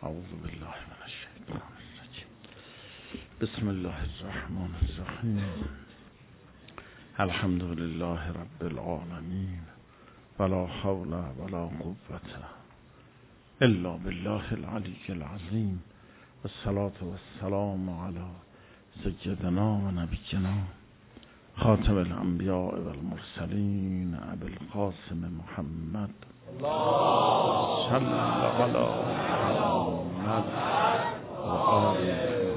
اعوذ بالله من الشیطان الرجیم. بسم الله الرحمن الرحیم. الحمد لله رب العالمین ولا حول ولا قوة الا بالله العلی العظیم. والصلاة والسلام علی سیدنا و نبینا خاتم الانبیاء والمرسلین ابی القاسم محمد صلی علی محمد و آله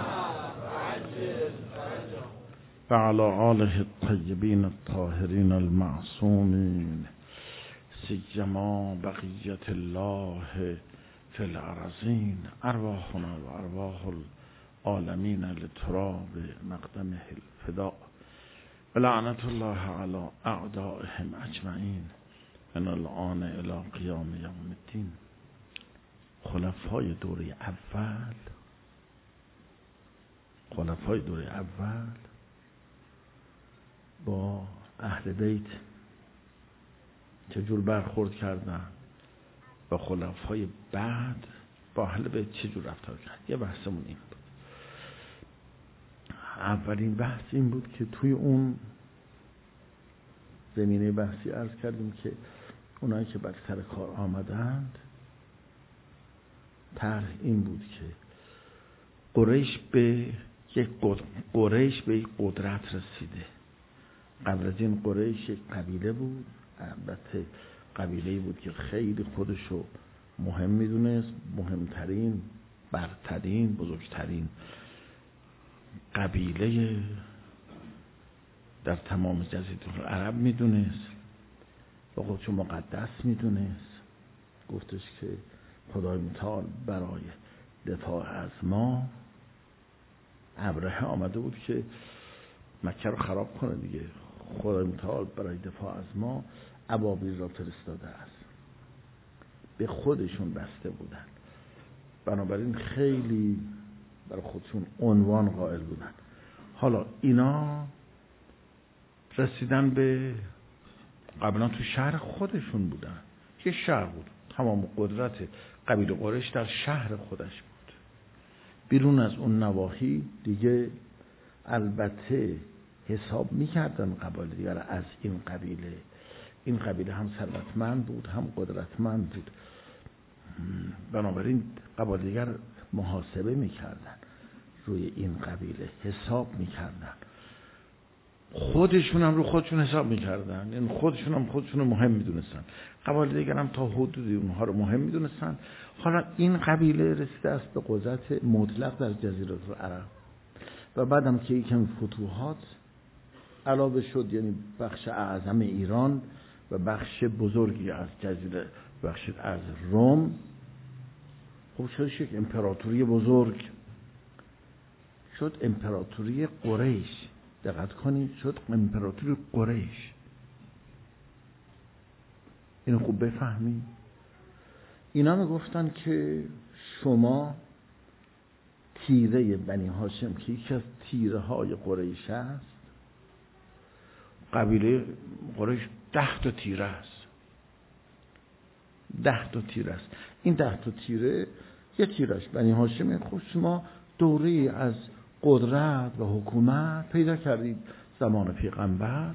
و علی آله الطیبین الطاهرین المعصومین سیما بقیت الله فی الارضین. ارواحنا و ارواح العالمین لتراب مقدمه الفداء و لعنت الله علی اعدائهم اجمعین من الآن الی قیام یوم الدین. خلفای دوره اول با اهل بیت چجور برخورد کردن و خلفای بعد با اهل بیت چجور رفتار کرد. یه بحثمون این بود. اولین بحث این بود که توی اون زمینه بحثی عرض کردیم که اونایی که بعد سر کار آمدند طرح این بود که قریش به یک قدرت رسیده. قبل از این قریش یک قبیله بود، البته قبیله‌ای بود که خیلی خودشو مهم میدونست، مهمترین، برترین، بزرگترین قبیله در تمام جزیره العرب میدونست و خودشو مقدس میدونست. گفتش که خدای متعال برای دفاع از ما ابرهه آمده بود که مکه رو خراب کنه دیگه. خدای متعال برای دفاع از ما ابابیل را فرستاده است. به خودشون بسته بودن، بنابراین خیلی برای خودشون عنوان قائل بودن. حالا اینا رسیدن به قبلا تو شهر خودشون بودن. یه شهر بود، تمام قدرت قبیله قریش در شهر خودش بود. بیرون از اون نواحی دیگه البته حساب میکردن قبایل دیگر از این قبیله. این قبیله هم ثروتمند بود هم قدرتمند بود، بنابراین قبایل دیگر محاسبه میکردن، روی این قبیله حساب میکردن. خودشون هم رو خودشون حساب میکردن، یعنی خودشون هم خودشون رو مهم میدونستن. قبایل دیگر هم تا حدودی اونها رو مهم میدونستن. حالا این قبیله رسیده است به قدرت مطلق در جزیره العرب و بعدم که یکم فتوحات علاوه شد، یعنی بخش اعظم ایران و بخش بزرگی از جزیره، بخش از روم، خب شد یک امپراتوری بزرگ، شد امپراتوری قریش. دقت کنید، شد امپراتوری قریش. اینو خوب بفهمید. اینا میگفتن که شما تیره بنی هاشم که یکی از تیره های قریش است، قبیله قریش 10 تا تیره است. 10 تا تیره است. این 10 تا تیره، یه تیرش بنی هاشم. خب شما دوره از قدرت و حکومت پیدا کردید زمان پیغمبر.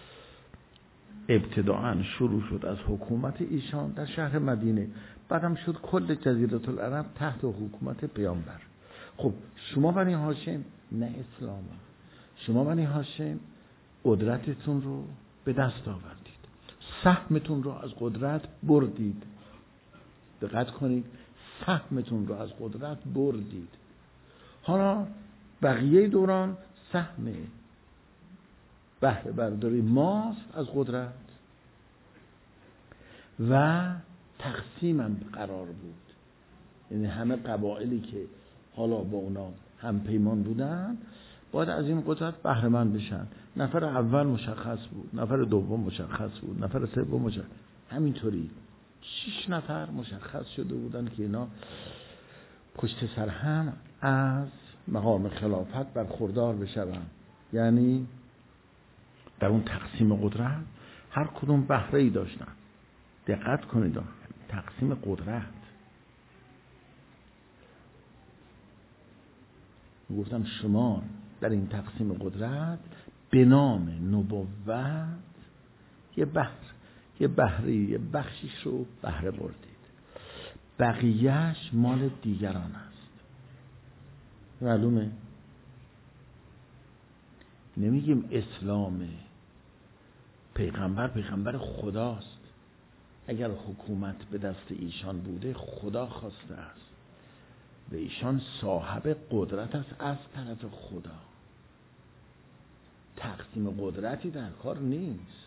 ابتداءً شروع شد از حکومت ایشان در شهر مدینه، بعدم شد کل جزیره العرب تحت حکومت پیامبر. خب شما بنی هاشم نه اسلام، شما بنی هاشم قدرتتون رو به دست آوردید، سهمتون رو از قدرت بردید. دقت کنید، سهمتون رو از قدرت بردید. حالا بقیه دوران سهم بهره برداری ماست از قدرت و تقسیمم قرار بود. یعنی همه قبایلی که حالا با اونا هم پیمان بودن باید از این قدرت بهره مند بشن. نفر اول مشخص بود، نفر دوم مشخص بود، نفر سوم مشخص. همینطوری 6 نفر مشخص شده بودن که اینا پشت سر هم از مقام خلافت برخوردار بشن. یعنی در اون تقسیم قدرت هر کدوم بهره‌ای داشتن. دقت کنید، تقسیم قدرت گفتم شما در این تقسیم قدرت به نام نبوت یه بخشیش رو بهره بردید، بقیهش مال دیگران است. معلومه؟ نمیگیم اسلامه، پیغمبر خداست. اگر حکومت به دست ایشان بوده خدا خواسته است و ایشان صاحب قدرت است از طرف خدا. تقسیم قدرتی در کار نیست.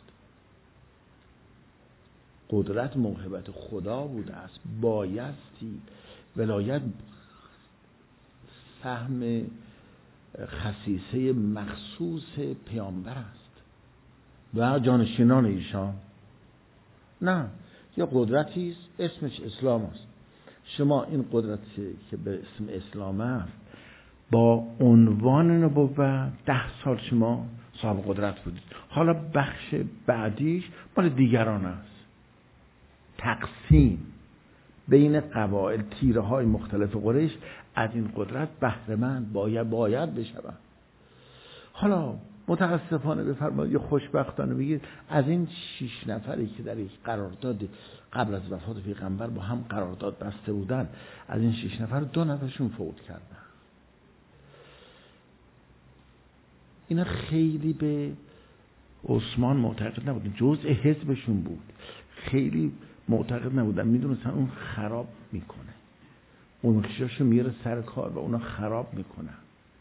قدرت موهبت خدا بوده است، بایستی ولایت سهم خصیصه مخصوص پیامبر است و جانشینان ایشان. نه، یه قدرتی است اسمش اسلام است. شما این قدرتی که به اسم اسلام است با عنوان نبوت 10 سال شما صاحب قدرت بودید. حالا بخش بعدیش مال دیگران است. تقسیم بین قبایل، تیره های مختلف قریش از این قدرت بهره مند باید بشوند. حالا متاسفانه بفرمایید یا خوشبختانه بگید از این 6 نفری که در یک قرارداد قبل از وفات پیغمبر با هم قرارداد بسته بودن، از این 6 نفر 2 نفرشون فوت کردن. اینا خیلی به عثمان معتقد نبودن، جزء حزبشون بود، خیلی معتقد نبودن، میدونستن اون خراب میکنه، اون خشاشو میره سر کار و اونا خراب میکنن.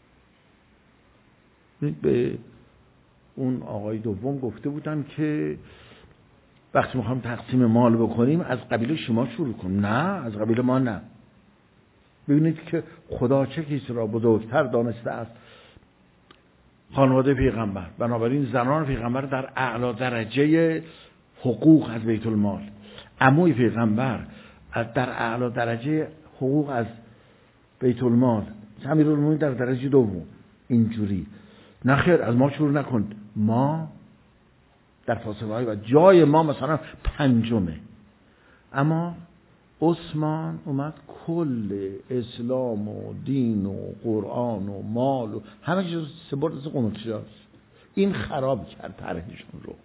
به اون آقای دوم گفته بودن که وقتی میخوام تقسیم مال بکنیم از قبیله شما شروع کنیم. نه، از قبیله ما نه. ببینید که خدا چه کسی را بزرگتر دانسته است، خانواده پیغمبر. بنابراین زنان پیغمبر در اعلی درجه حقوق از بیت المال، عموی پیغمبر در اعلی درجه حقوق از بیت المال، امیرالمومنین در درجه دوم. اینجوری نه خیر، از ما شروع نکن، ما در فاصله های و جای ما مثلا 5. اما عثمان اومد کل اسلام و دین و قرآن و مال و همه چیز سپرد از قنوتشاش. این خراب کرد طرحشون رو.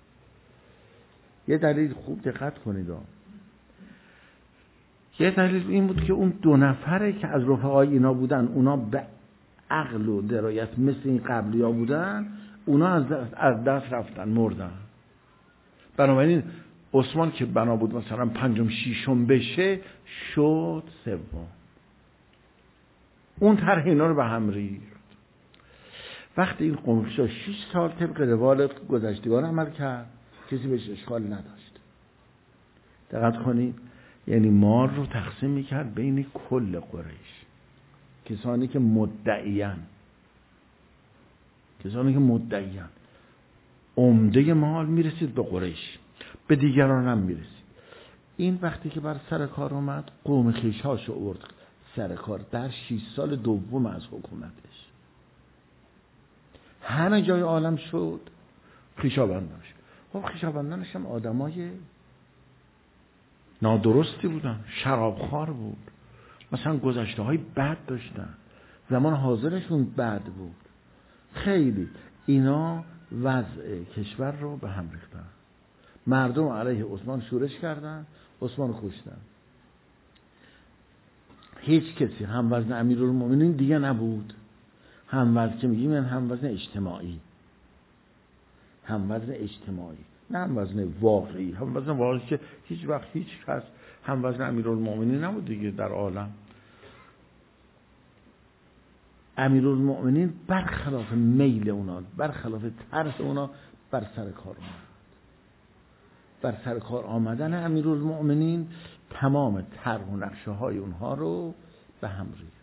یه دلیل خوب دقت کنید، یه دلیل این بود که اون 2 نفره که از رفقای اینا بودن، اونا به عقل و درایت مثل این قبلی ها بودن، اونا از دست رفتن، مردن. بنابراین عثمان که بنا بود مثلا 5م 6م بشه شد 3. اون طرح اینا رو به هم ریخت. وقتی این قنوتشاه 6 سال طبق روال گذشتگان عمل کرد، کسی بهش اشکال نداشت. دقت کنید، یعنی مال رو تقسیم میکرد بین کل قریش. کسانی که مدعیان عمده مال میرسید به قریش، به دیگران هم میرسید. این وقتی که بر سر کار اومد، قوم خویش‌هاش رو آورد سر کار در 6 سال دوم از حکومتش. همه جای عالم شد خویشاوندانش. خب خویشاوندانش هم آدمای نادرستی بودن، شرابخوار بود، مثلا گذشته های بد داشتن، زمان حاضرشون بد بود. خیلی اینا وضع کشور رو به هم ریختن. مردم علیه عثمان شورش کردن، عثمان رو کشتن. هیچ کسی هم وزن امیرالمومنین دیگه نبود. هم وزن که میگیم یعنی هم وزن اجتماعی، نه هم وزن واقعی. هم وزن واقعی که هیچ وقت هیچ کس هم وزن امیرالمومنین نبود دیگه در عالم. امیرالمومنین برخلاف میل اونا، برخلاف طرح اونا بر سر کار اومد. بر سر کار آمدن امیرالمومنین تمام طرح و نقشه های اونها رو به هم ریخت.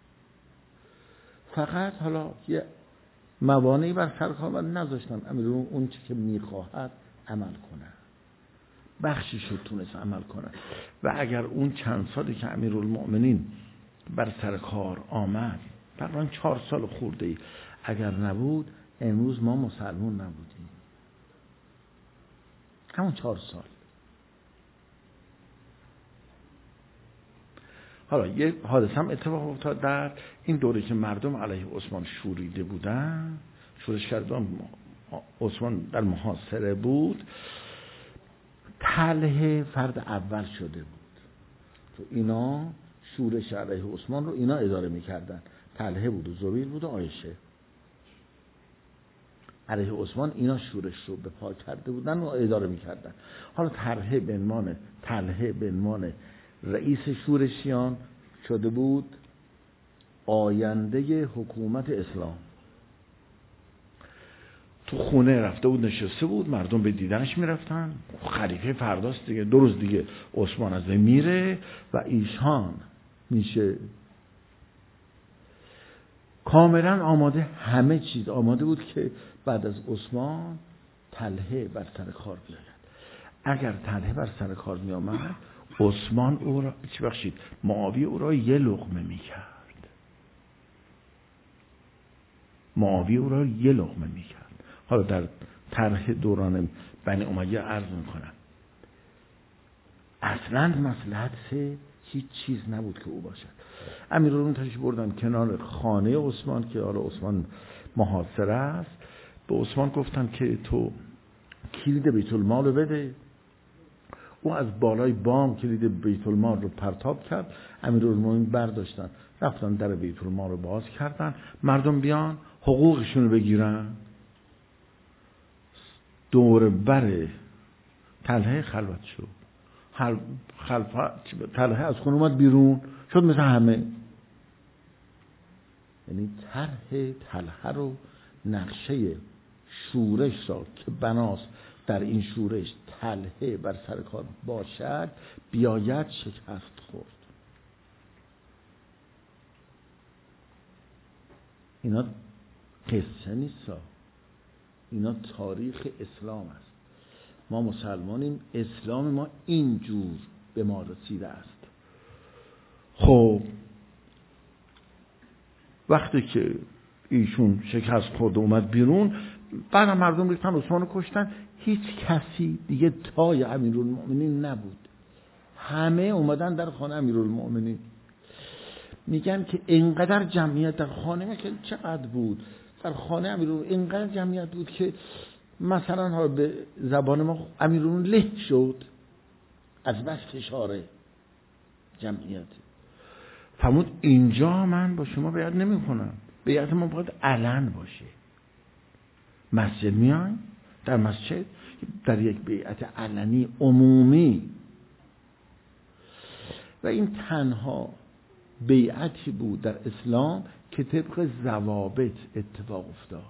فقط حالا یه موانعی بر سر کار آمد، نذاشتن امیرالمومنین اون چی که میخواهد عمل کنه. بخشی شد تونست عمل کنه. و اگر اون چند سالی که امیرالمومنین بر سر کار آمد، تقریباً 4 سال خورده‌ای، اگر نبود امروز ما مسلمان نبودیم. همون 4 سال. حالا یه حادثه هم اتفاق افتاد در این دوره که مردم علیه عثمان شوریده بودن، شورش کردن، عثمان در محاصره بود. طلحه فرد اول شده بود تو اینا شورش علیه عثمان رو اینا اداره میکردن. طلحه بود و زبیر بود و عایشه. علیه عثمان اینا شورش رو به پا کرده بودن و اداره میکردن. حالا طلحه به عنوان رئیس شورشیان شده بود آینده حکومت اسلام. تو خونه رفته بود نشسته بود، مردم به دیدنش میرفتن. خلیفه فرداست دیگه، 2 روز دیگه عثمان از میره و ایشان میشه کاملا آماده، همه چیز آماده بود که بعد از عثمان طلحه بر سر کار بیاید. اگر طلحه بر سر کار می آمد عثمان او را معاویه او را یه لقمه می کرد. حالا در طرح دوران بنی امیه عرض میکنم اصلا مصلحت هیچ چیز نبود که او باشد. امیرالمومنین تشریف بردن کنار خانه عثمان که حالا عثمان محاصره است. به عثمان گفتن که تو کلید بیت المال رو بده. او از بالای بام کلید بیت المال رو پرتاب کرد. امیرالمومنین برداشتن رفتن در بیت المال رو باز کردن، مردم بیان حقوقشون رو بگیرن. دور بر طلحه خلوت شد. طلحه از خونه اومد بیرون شد مثل همه. یعنی طرح طلحه رو، نقشه شورش را که بناست در این شورش طلحه بر سر کار باشد بیاید شکست خورد. اینا قصه نیست، اینا تاریخ اسلام است. ما مسلمانیم، اسلام ما اینجور به ما رسیده است. خب وقتی که ایشون شکست خورد اومد بیرون، بعد مردم ریختن عثمان رو کشتن. هیچ کسی دیگه تای امیرالمومنین نبود. همه اومدن در خانه امیرالمومنین. میگن که اینقدر جمعیت در خانه که چقدر بود در خانه امیرالمومنین، اینقدر جمعیت بود که مثلا ها به زبان ما امیرالمومنین له شد از بس فشار جمعیت. فرمود اینجا من با شما بیعت نمی کنم، بیعت ما باید علن باشه. مسجد میان، در مسجد در یک بیعت علنی عمومی. و این تنها بیعتی بود در اسلام که طبق ضوابط اتفاق افتاد.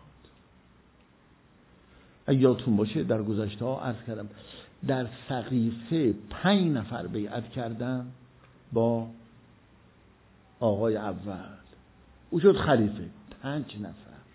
اگه یادتون باشه در گذشته ها عرض کردم در سقیفه 5 نفر بیعت کردن با آقای اول، او شد خلیفه. 5 نفر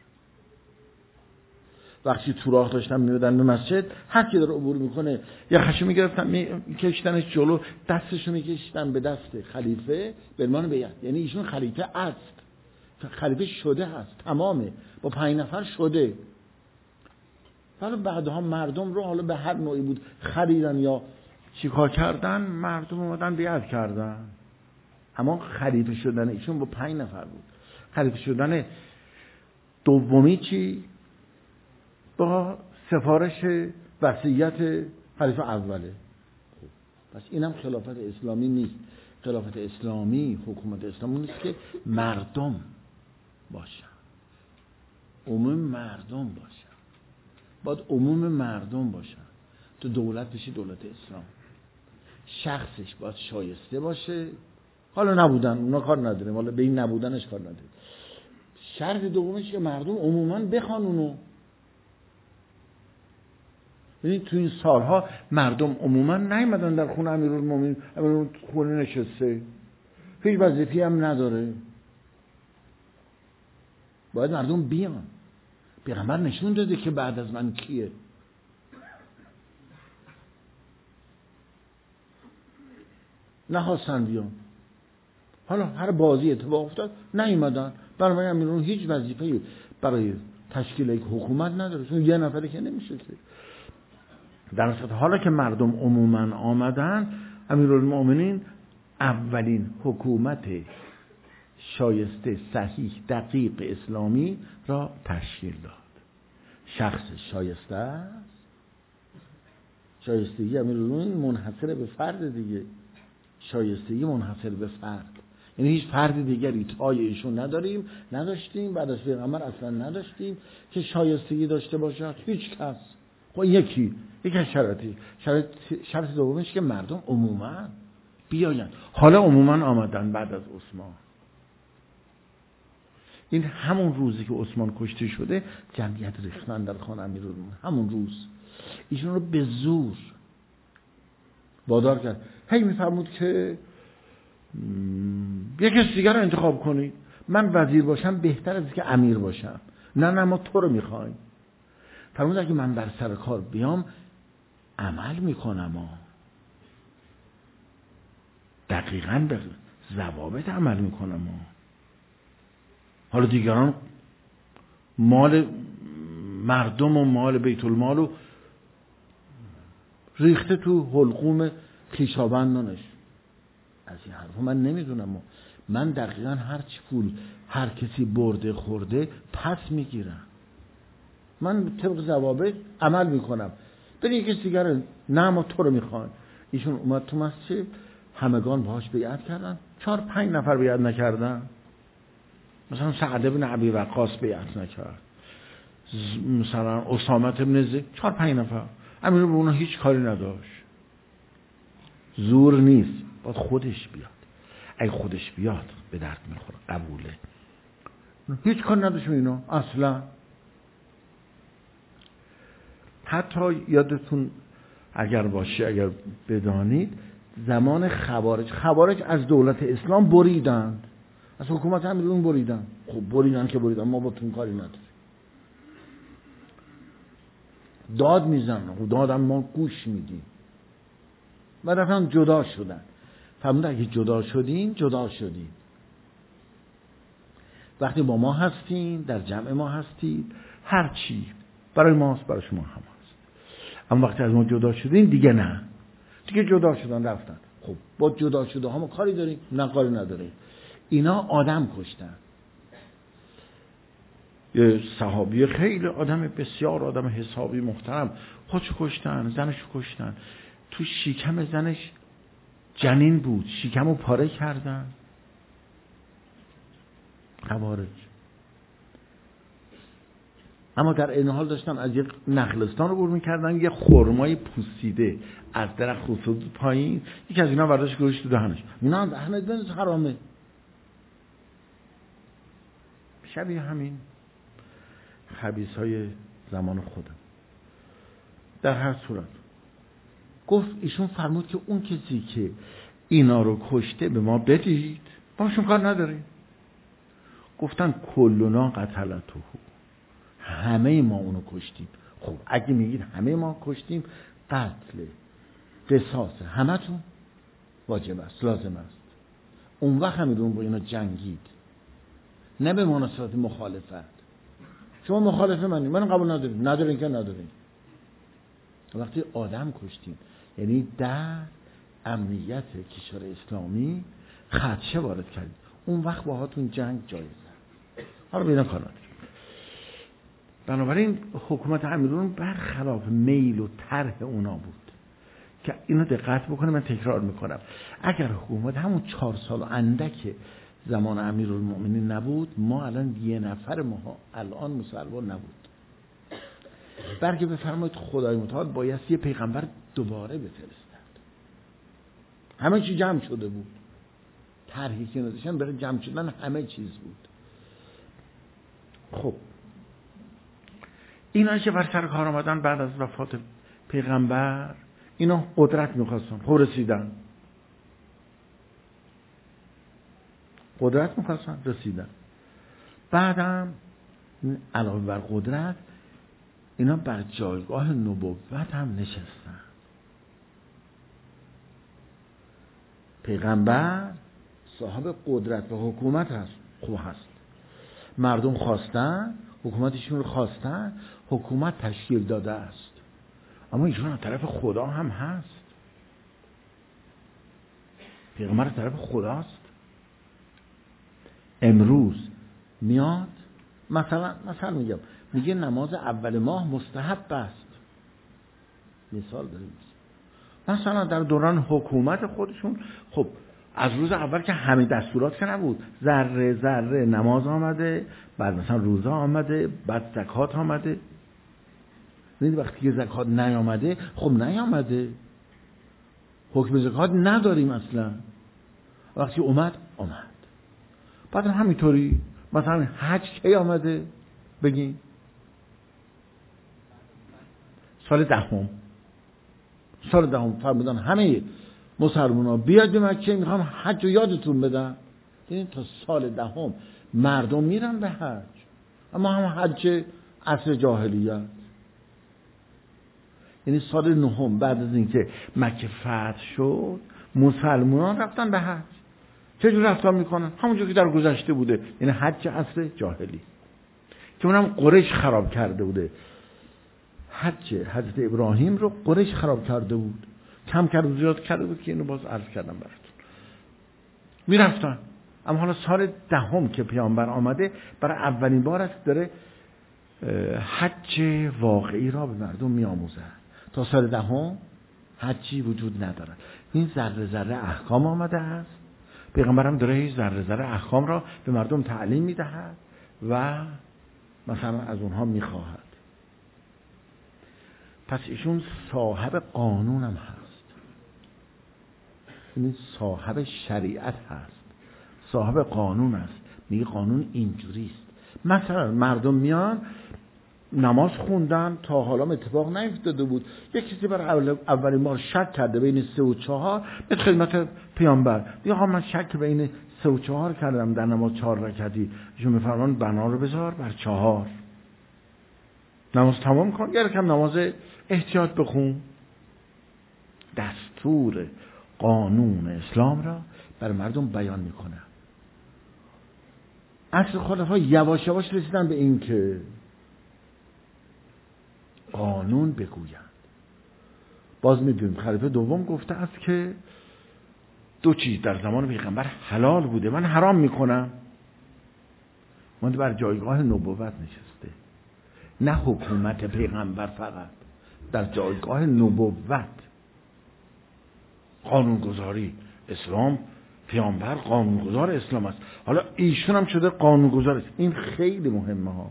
وقتی تو راه داشتن میودن به مسجد، هر کی داره عبور میکنه یا خشم میگرفتن میکشتنش جلو، دستشو میکشتن به دست خلیفه به عنوان بیعت. یعنی ایشون خلیفه است، خلیفه شده هست، تمامه، با 5 نفر شده. ولی بعدها مردم رو حالا به هر نوعی بود خریدن یا چیکار کردن، مردم اومدن بیعت کردن. اما خلیفه شدن ایشون با 5 نفر بود. خلیفه شدن دومی چی؟ با سفارش وصیت خلیفه اوله. پس اینم خلافت اسلامی نیست. خلافت اسلامی، حکومت اسلامی نیست که مردم باشن، عموم مردم باشن. باید عموم مردم باشن تو دولت بشه دولت اسلام. شخصش باید شایسته باشه. حالا نبودن اونا کار نداریم، حالا به این نبودنش کار نداریم. شرط دومش که مردم عموما بخوان اونو. ببینید تو این سالها مردم عموما نیومدن در خونه امیرالمومنین، امیرالمومنین خونه نشسته، هیچ وظیفه‌ای هم نداره. باید مردم بیان. پیغمبر نشون داده که بعد از من کیه. نخواستن بیان. حالا هر بازی اتفاق افتاد نیومدن. برای امیرالمومنین هیچ وظیفه‌ای برای تشکیل یک حکومت نداره، چون یه نفره که نمیشه که. در اصل حالا که مردم عموما آمدن، امیرالمومنین اولین حکومت شایسته، صحیح، دقیق اسلامی را تشکیل داد. شخص شایسته است. شایستگی امیرالمومنین منحصر به فرد دیگه. شایستگی منحصر به فرد، یعنی هیچ فرد دیگری تای ایشون نداشتیم، بعد از پیغمبر اصلا نداشتیم که شایستگی داشته باشد. هیچ کس. خب یکی از شرط دومش که مردم عموما بیاین. حالا عموما آمدن بعد از عثمان. این همون روزی که عثمان کشته شده جمعیت ریختن در خانه امیرالمومنین. همون روز ایشون رو به زور وادار کرد. هی میفرمود که یک کس دیگر رو انتخاب کنید، من وزیر باشم بهتر از که امیر باشم. نه ما تو رو میخوایم. فرمود اگه من بر سر کار بیام عمل میکنم، دقیقاً به ضوابط عمل میکنم. حالا دیگران مال مردم و مال بیت المال رو ریخته تو حلقوم خویشاوندانش. از این حرفا من نمیدونم. من دقیقاً هر چی پول هر کسی برده خورده پس میگیرم. من طبق ضوابط عمل میکنم. بری یکی دیگر نه ما تو رو میخوایم. ایشون اومد تو مسجد، همگان باهاش بیعت کردن. 4-5 نفر بیعت نکردن. مثلا سعد بن ابی وقاص بیعت نکرد، مثلا اسامه بن زید. 4-5 نفر. امیر به اونا هیچ کاری نداشت. زور نیست، باید خودش بیاد. اگه خودش بیاد به درد میخوره، قبوله. هیچ کار نداشت اینا اصلا. حتی یادتون اگر باشه، اگر بدانید، زمان خوارج از دولت اسلام بریدند، از حکومت امیرالمومنین بریدن. خب بریدن ما با تون کاری نداریم. داد میزنن، خب دادم ما گوش میدیم. بعد رفتن جدا شدن. فرمود اگه جدا شدین. وقتی با ما هستین، در جمع ما هستید، هر چی برای ماست برای شما هم هست. اما وقتی از ما جدا شدین دیگه نه. دیگه جدا شدن رفتن. خب با جدا شده ها ما کاری داریم؟ نه کاری نداریم. اینا آدم کشتن. یه صحابی خیلی آدم بسیار آدم حسابی محترم خودش کشتن، زنش کشتن. تو شکم زنش جنین بود، شکمو پاره کردن خوارج. اما در این حال داشتن از یک نخلستان رو عبور می‌کردن، یه خرمای پوسیده از درخت افتاد پایین، یکی از اینا برداشت گذاشت تو دهنش. اینا دهنت بنز حرامه. شبیه همین خبیث‌های زمان خودم. در هر صورت گفت، ایشون فرمود که اون کسی که اینا رو کشته به ما بدید، باشون کار نداریم. گفتن کلنا قتلته، همه ما اونو کشتیم. خب اگه میگید همه ما کشتیم، قتل قصاص همتون واجب است، لازم است. اون وقت امیرالمومنین با اینا جنگید، نه به مناسبت مخالفت. شما مخالفه من قبول ندارین که ندارین. وقتی آدم کشتیم، یعنی در امنیت کشور اسلامی خدشه وارد کردیم، اون وقت باهاتون جنگ جایزه. حالا بینا کار نداریم. بنابراین حکومت امیرالمومنین برخلاف میل و طرح اونا بود که اینو دقت بکنه. من تکرار میکنم، اگر حکومت همون 4 سال و اندک زمان امیرالمومنین نبود، ما الان یه نفر ما الان مسلمان نبود. بلکه بفرمایید خدای متعال باید یه پیغمبر دوباره بفرستد. همه چی جمع شده بود، طرحی که نداشتن برای جمع شدن همه چیز بود. خب اینا که بر سر کار آمدن بعد از وفات پیغمبر، اینا قدرت میخواستن. خب رسیدن. قدرت میخواستن، رسیدن. بعدم علاوه بر قدرت، اینا بر جایگاه نبوت هم نشستن. پیغمبر صاحب قدرت و حکومت هست. خوب هست. مردم خواستن، حکومتشون رو خواستن، حکومت تشکیل داده است. اما ایشون از طرف خدا هم هست. پیغمبر طرف خداست. امروز میاد مثلا میگه نماز اول ماه مستحب است. مثال داریم. مثلا در دوران حکومت خودشون خب از روز اول که همه دستورات که نبود، ذره ذره نماز آمده، بعد مثلا روزه آمده، بعد زکات آمده. یعنی وقتی که زکات نیامده، خب نیامده، حکم زکات نداریم اصلا. وقتی اومد بعد همینطوری مثلا حج کی آمده بگین؟ سال دهم فرمودن همه مسلمان ها بیاد به مکه، میخوام حج رو یادتون بدم. یعنی تا سال دهم مردم میرن به حج، اما هم حج عصر جاهلیت. یعنی سال نهم بعد از اینکه مکه فتح شد مسلمان رفتن به حج. چجور رفتار میکنن؟ همونجور که در گذشته بوده، یعنی حج عصر جاهلی که اونم قریش خراب کرده بوده. حج حضرت ابراهیم رو قریش خراب کرده بود، کم کرد زیاد کرده بود که اینو باز عرض کردم براتون. میرفتن. اما حالا سال دهم که پیامبر آمده برای اولین بار است داره حج واقعی را به مردم میآموزه. تا سال دهم حجی وجود نداره. این ذره ذره احکام آمده است. پیغمبر هم داره هیچ ذره ذره احکام را به مردم تعلیم میدهد و مثلا از اونها میخواهد. پس ایشون صاحب قانون هم هست، این صاحب شریعت هست، صاحب قانون است. میگه قانون اینجوریست. مثلا مردم میان نماز خوندن، تا حالا اتفاق نیفتاده بود، یک کسی برای اولین بار شک کرده بین 3 و 4، به خدمت پیامبر میگه آقا من شک بین 3 و 4 کردم در نماز 4 رکعتی. ایشون میفرمان بنا رو بذار بر 4، نماز تمام کن، یه رکم نماز احتیاط بخون. دستور قانون اسلام را بر مردم بیان میکنه. اصل خلفا یواش یواش رسیدن به این که قانون بگویند. باز میدونیم خلیفه دوم گفته است که 2 چیز در زمان پیغمبر حلال بوده من حرام میکنم. من بر جایگاه نبوت نشسته، نه حکومت پیغمبر، فقط در جایگاه نبوت، قانونگذاری اسلام. پیامبر قانونگذار اسلام است، حالا ایشون هم شده قانونگذار است. این خیلی مهمه ها.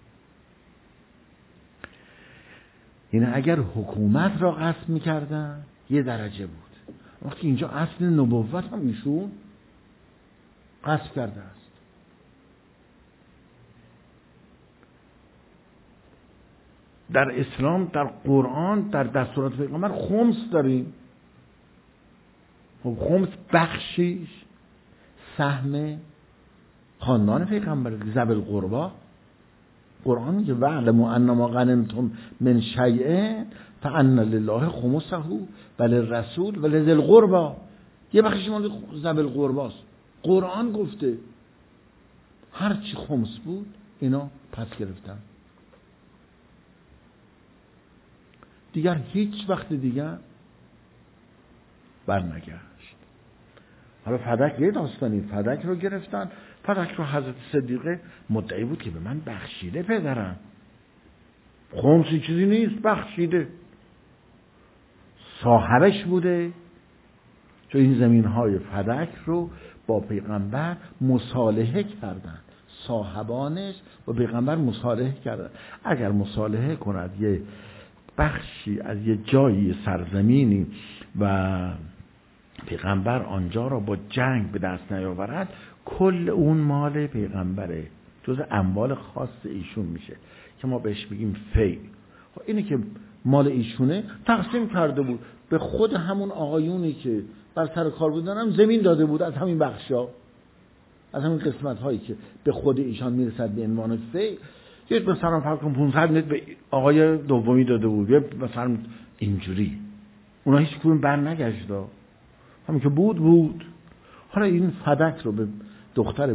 یعنی اگر حکومت را قصد میکردن یه درجه بود، وقتی اینجا اصل نبوت هم ایشون قصد کرده است. در اسلام، در قرآن، در دستورات پیغمبر خمس داریم. خمس بخشیش سهم خاندان پیغمبر، ذوی القربا. قرآن میگه واعلموا انما غنمتم من شیء فان لله خمسه وللرسول ولذی القربا. یه بخشش مال ذوی القرباست. قرآن گفته هر چی خمس بود اینا پس گرفتن، دیگر هیچ وقت دیگر برنگشت. حالا فدک یه داستانی، فدک رو گرفتن. فدک رو حضرت صدیقه مدعی بود که به من بخشیده پدرم، خمسی چیزی نیست، بخشیده، صاحبش بوده. چون این زمین های فدک رو با پیغمبر مصالحه کردن، صاحبانش با پیغمبر مصالحه کردن. اگر مصالحه کند یه بخشی از یه جایی سرزمینی و پیغمبر آنجا را با جنگ به دست نیاورد، کل اون مال پیغمبره، جز اموال خاص ایشون میشه که ما بهش بگیم فی. اینه که مال ایشونه تقسیم کرده بود به خود همون آقایونی که بر سر کار بودن، هم زمین داده بود از همین بخشا، از همین قسمت هایی که به خود ایشان میرسد به عنوان فی. یه مثلا فرض کن 500 متر به آقای دومی داده بود، یه مثلا اینجوری. اونا هیچ کدوم بر نگشت، همین که بود. حالا این فدک رو به دختر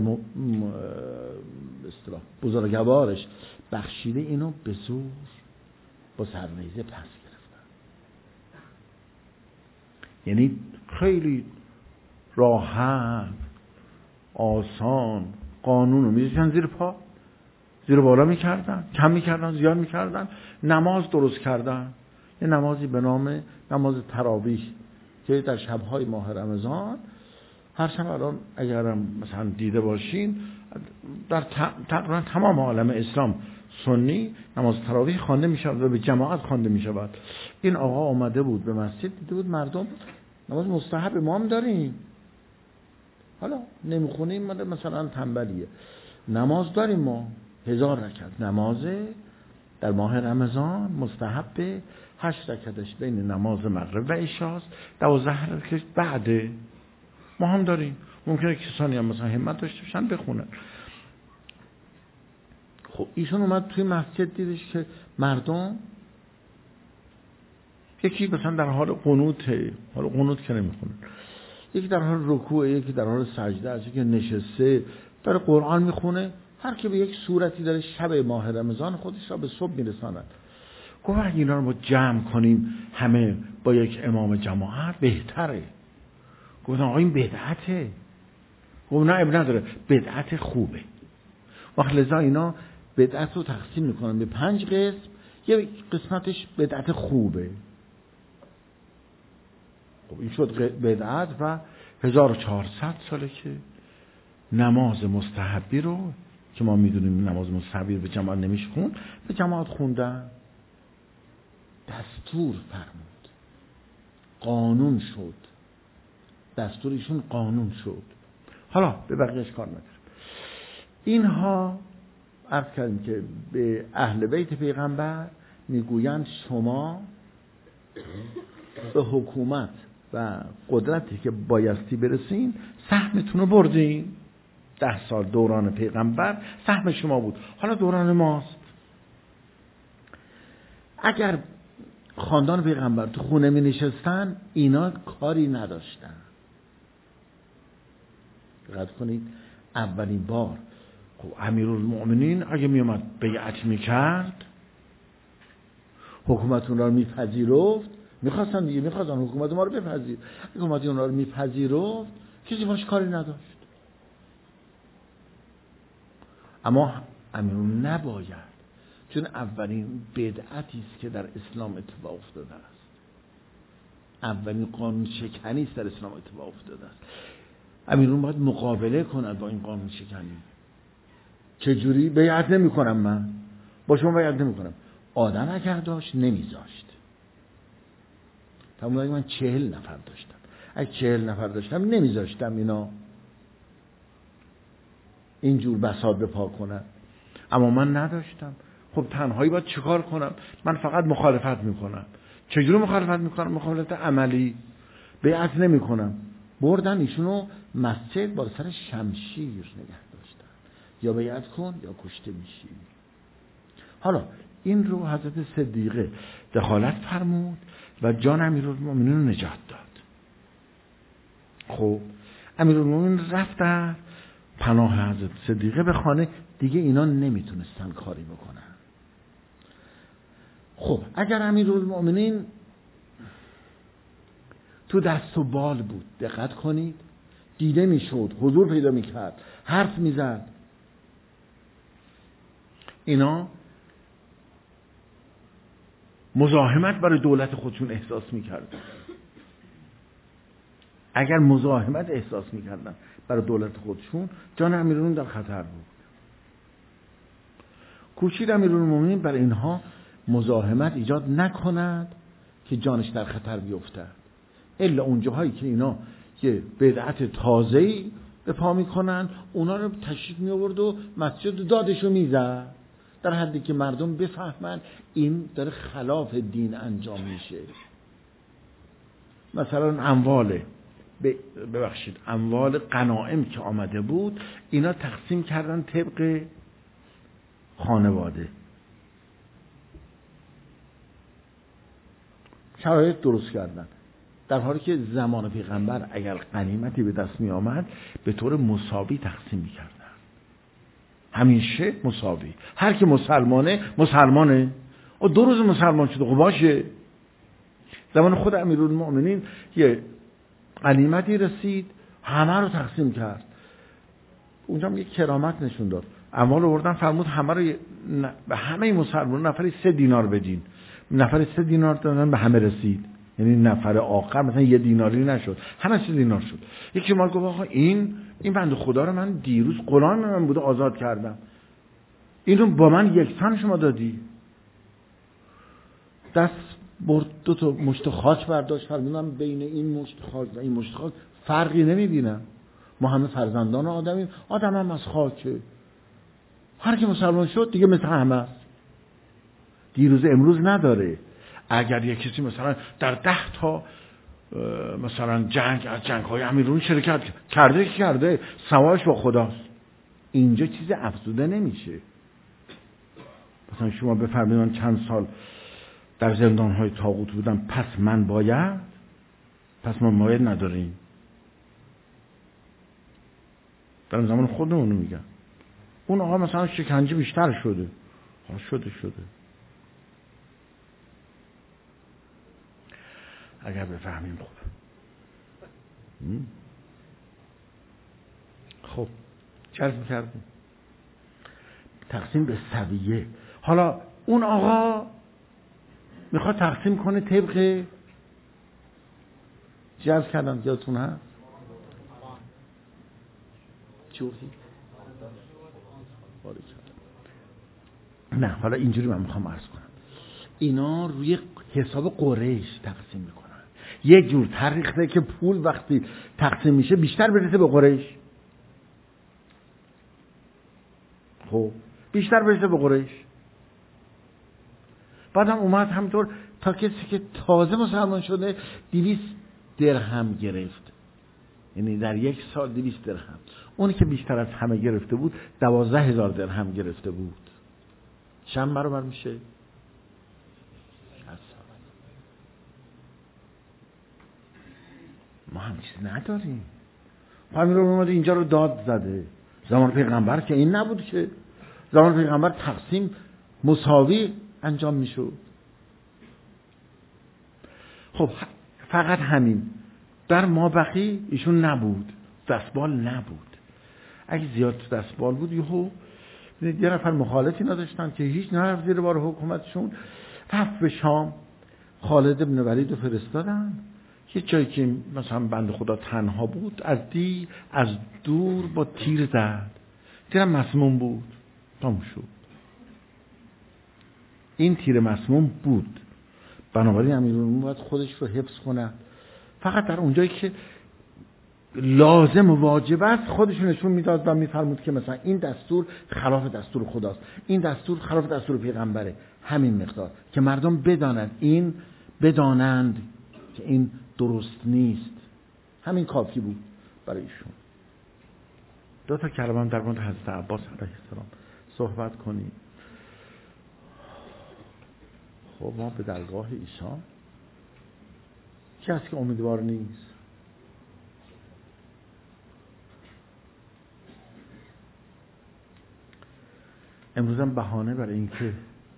بزرگوارش بخشیده، اینو به زور با سرنیزه پس گرفتن. یعنی خیلی راحت، آسان قانون رو میذاشتن زیر پا، زیر بالا میکردن، کم میکردن، زیاد میکردن. نماز درست کردن، یه نمازی به نام نماز تراویح که در شبهای ماه رمضان هر شب الان اگرم مثلا دیده باشین در تقریبا تمام عالم اسلام سنی نماز تراویح خوانده می شود و به جماعت خوانده می شود. این آقا آمده بود به مسجد، دیده بود مردم نماز مستحب ما هم داریم، حالا نمیخونیم مثلا تنبلیه، نماز داریم ما 1000 رکعت نمازه در ماه رمضان مستحب، 8 رکعتش بین نماز مغرب و عشاست، 12 رکعت بعده ما هم داریم. ممکنه کسانی هم مثلا همت داشته باشن بخونن. خب ایشون اومد توی مسجد دیدش که مردم یکی مثلا در حال قنوته، حالا قنوت که نمیخونه، یکی در حال رکوع، یکی در حال سجده است، یکی نشسته داره قرآن میخونه، هر کی به یک صورتی داره شب ماه رمضان خودش را به صبح میرساند. گفت اگه اینا رو ما جمع کنیم همه با یک امام جماعت بهتره. گفتن آقا این بدعته. گفت نه اب نداره، بدعت خوبه. وقت لذا اینا بدعت رو تقسیم میکنن به 5 قسم، یه قسمتش بدعت خوبه. خب این شد بدعت و 1400 ساله که نماز مستحبی رو که ما میدونیم نماز مستحبی به جماعت نمیشه خون، به جماعت خوندن، دستور فرمود، قانون شد، دستورشون قانون شد. حالا به بقیهش کار ندارم. اینها عرض کردیم که به اهل بیت پیغمبر میگویند شما به حکومت و قدرتی که بایستی برسین سهمتون رو بردین. 10 سال دوران پیغمبر سهم شما بود، حالا دوران ماست. اگر خاندان پیغمبر تو خونه می نشستن اینا کاری نداشتن. دقت کنید اولین بار خب امیرالمؤمنین اگه می اومد بیعت می کرد حکومت اونها رو می پذیرفت، میخواستن دیگه، میخواستن حکومت ما رو بپذیر، حکومت اونها رو می پذیرفت کسی باش کاری نداشت. اما امیرالمؤمنین نباید، چون اولین بدعتی است که در اسلام اتفاق افتاده است، اولین قانون شکنی است در اسلام اتفاق افتاده است. امیرالمؤمنین باید مقابله کند با این قانون شکنی. چجوری؟ بیعت نمی کنم، من با شما بیعت نمی کنم. آدم اگر داشت نمیذاشت. تمام من 40 نفر داشتم، اگه 40 نفر داشتم نمیذاشتم اینا اینجور بساط به پا کنن. اما من نداشتم. خب تنهایی باید چیکار کنم؟ من فقط مخالفت میکنم. چجوری مخالفت میکنم؟ مخالفت عملی. بیعت نمیکنم. بردن ایشونو مسجد با سر شمشیر نگه داشتن، یا بیعت کن یا کشته میشی. حالا این رو حضرت صدیقه دخالت فرمود و جان امیرالمؤمنین رو نجات داد. خب امیرالمؤمنین رفتن پناه حضرت صدیقه به خانه، دیگه اینا نمیتونستن کاری بکنن. خب اگر امیرالمؤمنین تو دست و بال بود، دقت کنید، دیده میشد، حضور پیدا میکرد، حرف میزد، اینا مزاحمت برای دولت خودشون احساس میکردن. اگر مزاحمت احساس میکردن برای دولت خودشون، جان امیرالمؤمنین در خطر بود. کوشید امیرالمؤمنین برای اینها مزاحمت ایجاد نکند که جانش در خطر بیفتد، الا اون جاهایی که اینا یه بدعت تازه‌ای به پا میکنن اونا رو تشریف می آورد و مسجد دادشو میزد، در حدی که مردم بفهمن این داره خلاف دین انجام میشه. مثلا اموال غنایم که آمده بود اینا تقسیم کردن طبق خانواده، شرایط درست کردن، در حالی که زمان پیغمبر اگر غنیمتی به دست می آمد به طور مساوی تقسیم می کردن، همیشه مساوی. هر که مسلمانه و 2 روز مسلمان شده، خب باشه. زمان خود امیرالمؤمنین یه غنیمتی رسید، همه رو تقسیم کرد. اونجا هم یک کرامت نشون داد. اموال آوردن فرمود همه رو به همه مسلمان نفری 3 دینار بدین. نفری 3 دینار دادن به همه رسید. یعنی نفر آخر مثلا 1 دیناری نشد، همه 3 دینار شد. یکی ما گفت آقا این بنده خدا رو من دیروز غلام من بوده آزاد کردم، اینو با من یکسان شما دادی. دست برد 2 تا مشت خاک برداشت، فرمودم بین این مشت خاک و این مشت خاک فرقی نمیبینم، ما همه فرزندان آدمیم، آدم هم از خاکه، هر کی مسلمان شد دیگه مثل همه است، دیروز امروز نداره. اگر یک کسی مثلا در 10 تا مثلا جنگ از جنگ‌های امیرون شرکت کرده ثوابش با خداست، اینجا چیز افزوده نمیشه. مثلا شما بفرمایید من چند سال در زندان‌های طاغوت بودم، پس من باید نداریم. در زمان خودمون میگم اون آقا مثلا شکنجه بیشتر شده، شده اگر بفهمیم خب چرا می‌کردیم تقسیم به سویه. حالا اون آقا میخواد تقسیم کنه طبق جرز کردم، یادتون هست چوری؟ نه حالا اینجوری من میخوام عرض کنم، اینا روی حساب قریش تقسیم میکنن. یک جور طریقه که پول وقتی تقسیم میشه بیشتر برسه به قریش، خب بیشتر برسه به قریش. بعدم اومد همینطور تا کسی که تازه مسلمان شده 200 درهم گرفت، یعنی در 1 سال 200 درهم. اونی که بیشتر از همه گرفته بود 12,000 درهم گرفته بود. چند برابر میشه؟ 60 سال. ما هم چیزی نداریم. همین رو اومده اینجا رو داد زده. زمان پیغمبر که این نبود که، زمان پیغمبر تقسیم مساوی انجام میشد. خب فقط همین، در مابقی ایشون نبود، دستبال نبود. اگه زیاد دستبال بود یه نفر مخالفی نداشتن که هیچ نرفت زیر بار حکومتشون، رفت به شام، خالد بن ولید رو فرستادن یه جایی که مثلا بنده خدا تنها بود، از دور با تیر زد، تیرم مسموم بود، تموم شد. این تیر مسموم بود، بنابراین امیرالمومنین باید خودش رو حفظ کنه، فقط در اونجایی که لازم و واجب است خودش نشون میداد و میفرمود که مثلا این دستور خلاف دستور خداست، این دستور خلاف دستور پیغمبره. همین مقدار که مردم بدانند که این درست نیست، همین کافی بود برای ایشون. 2 تا کلمه در مورد حضرت عباس علیه السلام صحبت کنیم. خب ما به درگاه ایشان کسی که امیدوار نیست، امروز هم بهانه برای این که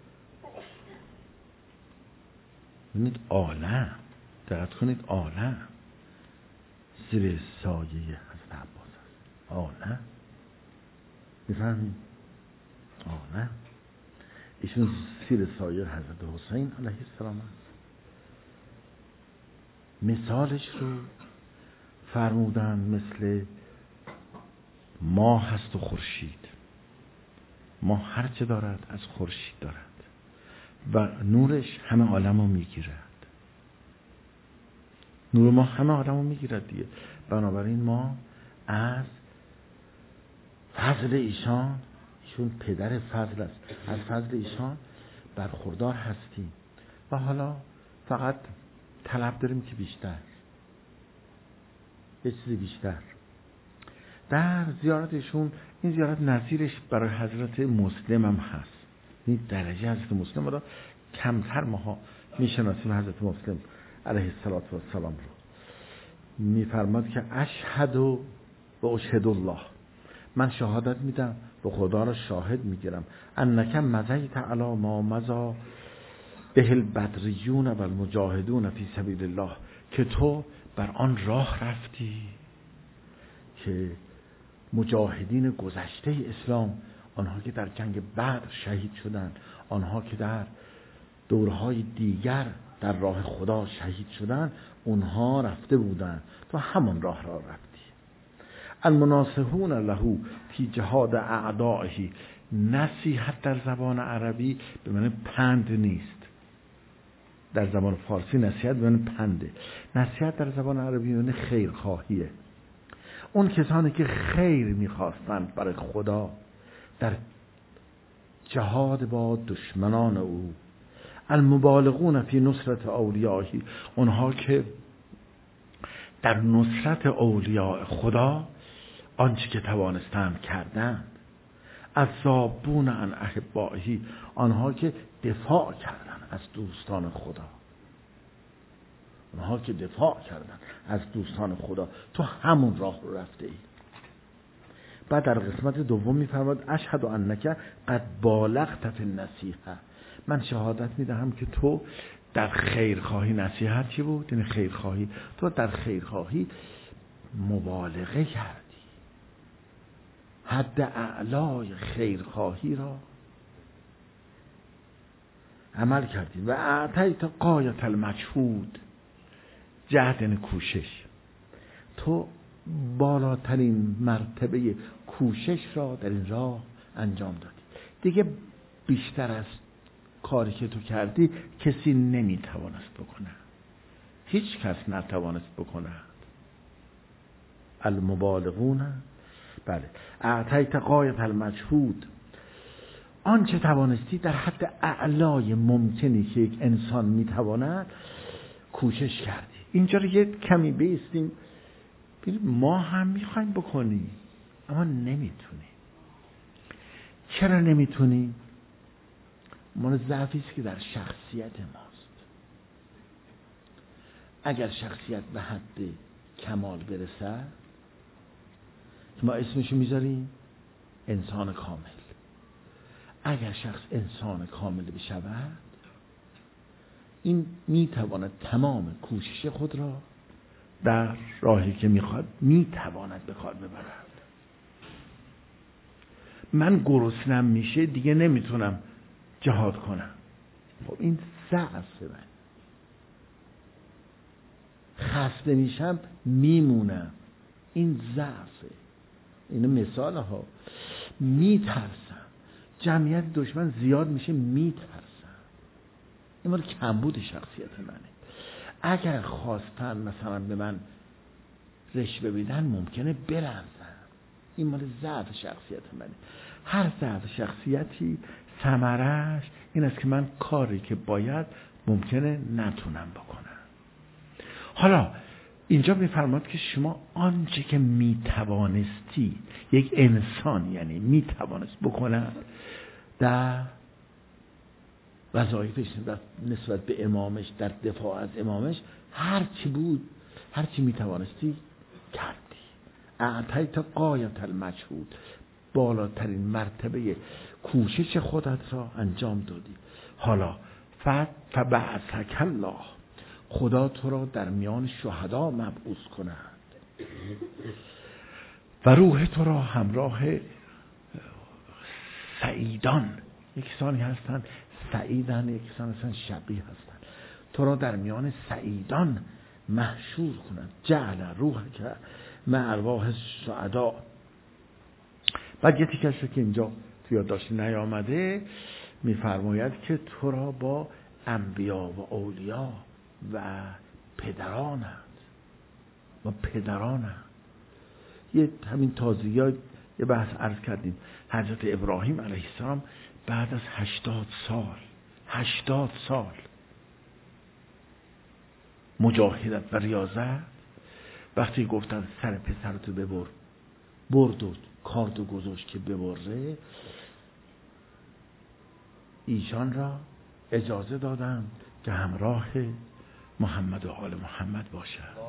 ببینید عالم، دقت کنید، عالم زیر سایه حضرت عباس است. عالم میفهمید؟ عالم ایشون زیر سایه حضرت حسین علیه السلام است. مثالش رو فرمودن مثل ماه هست و خورشید. ماه هر چه دارد از خورشید دارد و نورش همه عالم رو میگیرد. نور ما همه عالم رو میگیرد دیگه. بنابراین ما از فضل ایشان پدر فضل است، از فضل ایشان برخوردار هستیم و حالا فقط طلب داریم که بیشتر، یه چیزی بیشتر. در زیارتشون این زیارت نظیرش برای حضرت مسلم هم هست. این درجه حضرت مسلم را کمتر ماها میشناسیم. حضرت مسلم علیه السلام رو میفرماد که اشهد و اشهد الله، من شهادت میدم و خدا را شاهد میگیرم، انک مضیت علی ما مضی به البدریون و المجاهدون فی سبیل الله، که تو بر آن راه رفتی که مجاهدین گذشته اسلام، آنها که در جنگ بدر شهید شدند، آنها که در دورهای دیگر در راه خدا شهید شدند، اونها رفته بودند تو همون راه را رفتی. المناصحون له فی جهاد اعدائه. نصیحت در زبان عربی به معنی پند نیست. در زبان فارسی نصیحت به معنی پنده. نصیحت در زبان عربی به معنی خیرخواهیه. اون کسانی که خیر میخواستند برای خدا در جهاد با دشمنان او. المبالغون فی نصرت اولیائه. اونها که در نصرت اولیاء خدا آنچه که توانستند کردند. الذابون عن احبائه. آنها که دفاع کردند از دوستان خدا. اونها که دفاع کردند از دوستان خدا. تو همون راه رو رفته ای. بعد در قسمت دوم میفرماد اشهد انک قد بالغت فی النصیحه. من شهادت میدهم که تو در خیرخواهی، نصیحت چی بود؟ یعنی خیرخواهی. تو در خیرخواهی مبالغه کردی، حد اعلای خیرخواهی را عمل کردی. و اعطیت غایت المجهود. جهد یعنی کوشش. تو بالاترین مرتبه کوشش را در این راه انجام دادی. دیگه بیشتر از کاری که تو کردی کسی نمیتوانست بکنه. هیچ کس نتوانست بکنه. المبالغون. بله. اعطیت غایت المجهود. آنچه توانستی در حد اعلای ممکنی که یک انسان میتواند کوشش کردی. اینجا رو یه کمی بیستیم. ما هم میخوایم بکنیم اما نمیتونیم. چرا نمیتونیم؟ مال ضعفی است که در شخصیت ماست. اگر شخصیت به حد کمال برسد ما اسمشو میذاریم انسان کامل. اگر شخص انسان کامل بشود این میتواند تمام کوشش خود را در راهی که میخواد میتواند به کار ببرد. من گرسنم میشه دیگه نمیتونم جهاد کنم. خب این ضعف من. خسته میشم میمونم. این ضعفه. اینو مثال ها. میترسم. جمعیت دشمن زیاد میشه میترسم. این مال کمبود شخصیت منه. اگر خواستن مثلا به من رشوه بدن ممکنه بلرزم. این مال ضعف شخصیت منه. هر ضعف شخصیتی ثمرش این است که من کاری که باید ممکنه نتونم بکنم. حالا اینجا میفرماد که شما آنچه که میتوانستی، یک انسان یعنی میتوانست بکنه در وظایفش نسبت به امامش، در دفاع از امامش، هر چی بود، هر چی میتوانستی کردی. اعطیت غایت المجهود. بالاترین مرتبه کوشش خودت را انجام دادی. حالا فبعثک الله. خدا تو را در میان شهدا مبعوث کند و روح تو را همراه سعیدان. یک کسانی هستن سعیدن، یک کسانی هستن شقی هستن. تو را در میان سعیدان محشور کند. جعل روح که مع ارواح سعدا. بعد یه تیکش که اینجا تو یادداشت نیامده میفرماید که تو را با انبیا و اولیا و پدرانت یه همین تازگی ها یه بحث عرض کردیم. حضرت ابراهیم علیه السلام بعد از 80 سال مجاهدت و ریاضت، وقتی گفتن سر پسرتو ببر، برد و کاردو گذاشت که ببره، ایشان را اجازه دادن که همراه محمد و آل محمد باشد.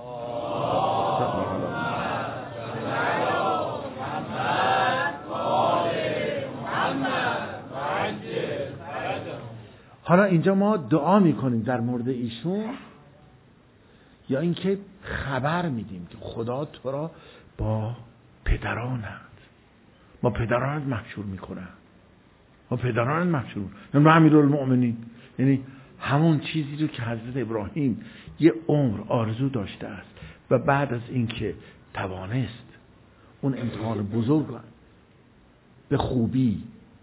حالا اینجا ما دعا میکنیم در مورد ایشون یا اینکه خبر میدیم که خدا تو را با پدرانت، ما پدرانت محشور میکنن، ما پدرانت محشور میکنن. امیرالمؤمنین یعنی همون چیزی رو که حضرت ابراهیم یه عمر آرزو داشته است و بعد از اینکه توانست اون امتحان بزرگ به خوبی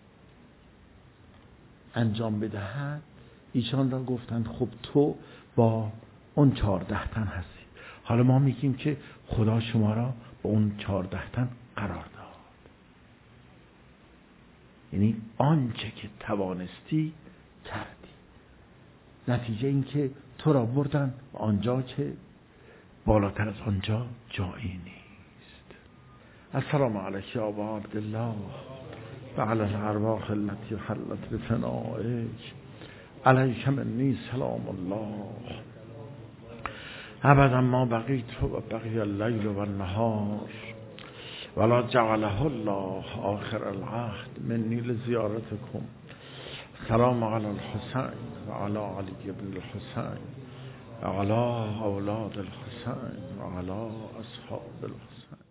انجام بدهد، ایشان را گفتند خب تو با اون 14 تن هستی. حالا ما میگیم که خدا شما را با اون 14 تن قرار داد. یعنی آنچه که توانستی کردی. نتیجه این که تو را بردن آنجا که بالاتر از آنجا جایی نیست. السلام علیک یا ابا عبدالله و علی الارواح التي حلت بفنائک، علیک منی سلام الله ابدا ما بقیت و بقی اللیل و النهار ولا جعله الله آخر العهد منی لزیارتکم. سلام علی الحسین و علی علی بن الحسین و علی اولاد الحسین و علی اصحاب الحسین.